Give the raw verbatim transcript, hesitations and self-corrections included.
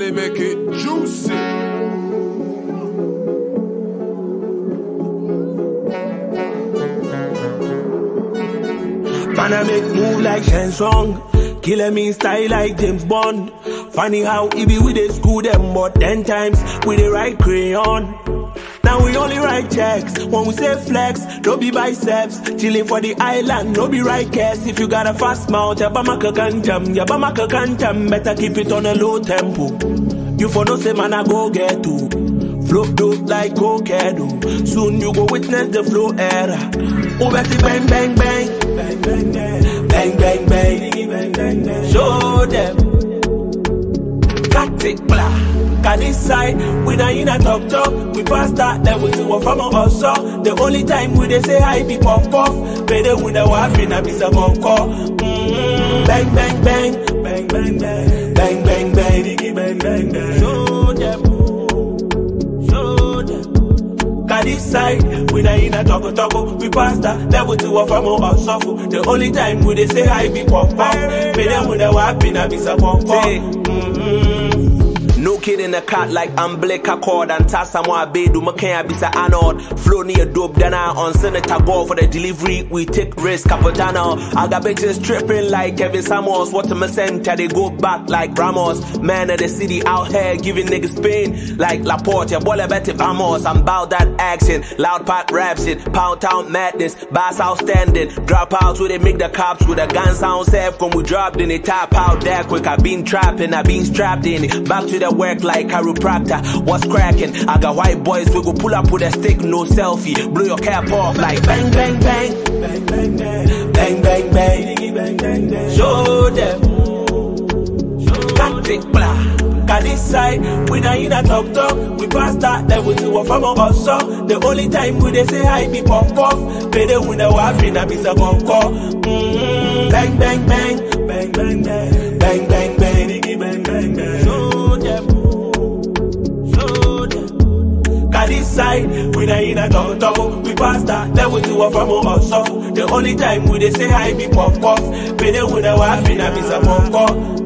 really make it juicy. Man, I make move like Shen Song. Killer me style like James Bond. Funny how he be with the school them, but ten times with the right crayon. Now we only write checks when we say flex, no be biceps. Chilling for the island, no be right cast. If you got a fast mouth, ya bamaka can jam, ya bamaka can jam. Better keep it on a low tempo. You for no say man I go get to. Flow dope like cocaine. Soon you go witness the flow era. Oh Betty bang bang bang, bang bang bang, bang bang bang, bang bang bang. Show them, got it blah. Cause this side, we not in a talk talk. We pass that level to a from us. The only time we they say hi be puff puff. Better with the wife in a piece of call. Mm-hmm. Bang bang bang, bang bang bang, bang bang bang, diggy bang bang bang. Show them, show them. Cause this side, we not in a talk talk. We pass that level to a from us. The only time we they say hi be puff puff. Better with the wife in a piece of call. Mm-hmm. No kid in the cat like umbilical cord and Tassamwa Bedu Makaya Bisa Anod. Flow near dope than I on Senator Go for the delivery. We take risk, Capitano. I got bitches tripping like Kevin Samuels. What to center, they go back like Ramos. Man of the city out here giving niggas pain like Laporte. Bola Betty Vamos. I'm about that action. Loud part rap shit. Pound town madness. Bass outstanding. Drop out where they make the cops with a gun sound safe. When we dropped in it, tap out that quick. I been trapping, I been strapped in it. Back to the work like chiropractor. What's cracking? I got white boys, we go pull up with a stick, no selfie. Blow your cap off like bang, bang, bang. Bang, bang, bang. Bang, bang, bang. Bang, bang, bang. Show them. Got it, blah. Cause this side, we not in a talk talk. We pass that level to a from us. The only time we they say hi be puff puff. Better with the wife in a piece of call. Mm-hmm. Bang, bang, bang. Bang, bang, bang. Bang, bang, bang. Diggy, bang, bang, bang. Show them. Show them. Cause this side, we not in a talk talk. We pass that level to a from us. The only time we they say hi be puff puff. Better with the wife in a piece of call.